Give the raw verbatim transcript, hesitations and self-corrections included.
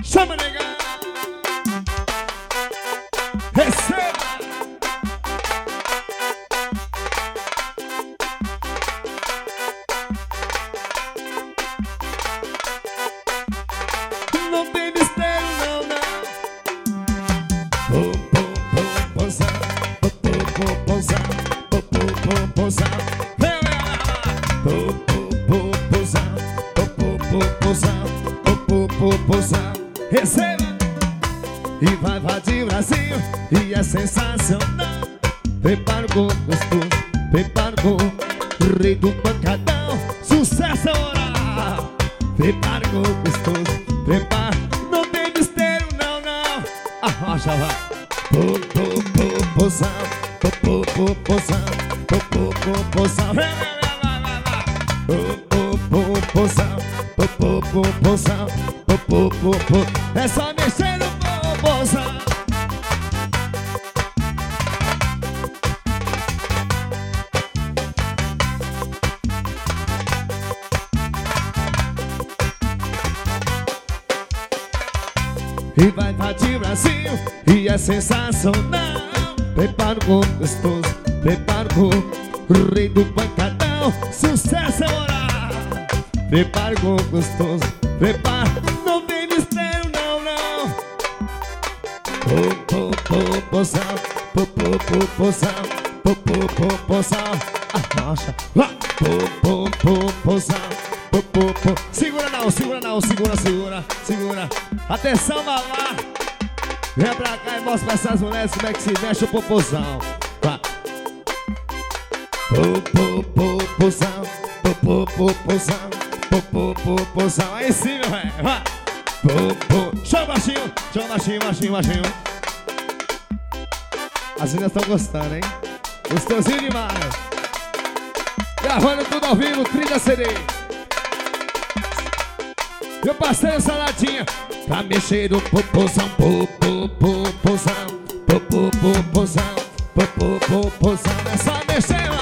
Chama, nega. Receba. Não tem mistério, não, não. Pum, pum, pum, pousar. Pum, pum, pum, pousar. Pum, pum, pum, pousar. Pum, pum, pum, pousar. Pum, pum, pum, pousar. Pum, pum, pum, pousar. Receba. E vai invadir o Brasil. E é sensacional. Prepara o gostoso. Prepara o rei do pancadão. Sucesso é oral. Prepara o gostoso. Prepara. Não tem mistério, não, não. Arrocha, vai. Pô, pô, pô, pousar. Pô, pô, pô, pousar. Pô, pô, pô, pousar. Vai, vai, vai, vai, vai. Pô, pô, pô, pousar. Pô, pô, pô, pousar. Pô, pô, pô, pô. É só mexer no pô, pousar. E vai invadir o Brasil. E é sensacional. Prepara o gostoso. Prepara o rei do pancadão. Sucesso é oral. Prepara o gostoso. Prepara. Não tem mistério, não, não. Pô, pô, pô, pousar. Pô, pô, pô, pousar. Pô, pô, pô, pousar. Arrocha. Pô, pô, pô, pousar. Pô, pô, pô. Segura não, segura não, segura, segura, segura. Atenção, mamá. Vem pra cá e mostra pra essas mulheres como é que se mexe o popozão. Vai. Pô, pô, pô, pozão. Pô, pô, pô, pozão. Pô, pô, pô, pozão. Aí sim, meu velho. Vai. Pô, pô. Chama baixinho. Chama baixinho, baixinho, baixinho. As meninas estão gostando, hein? Gostosinho demais. Gravando tudo ao vivo, trinta C D. Meu parceiro Saladinha. Pra mexer o popozão. Pô, pô, pô, pozão. Pô, pô, pô, pozão. Pô, pô, pô, pozão. É só mexer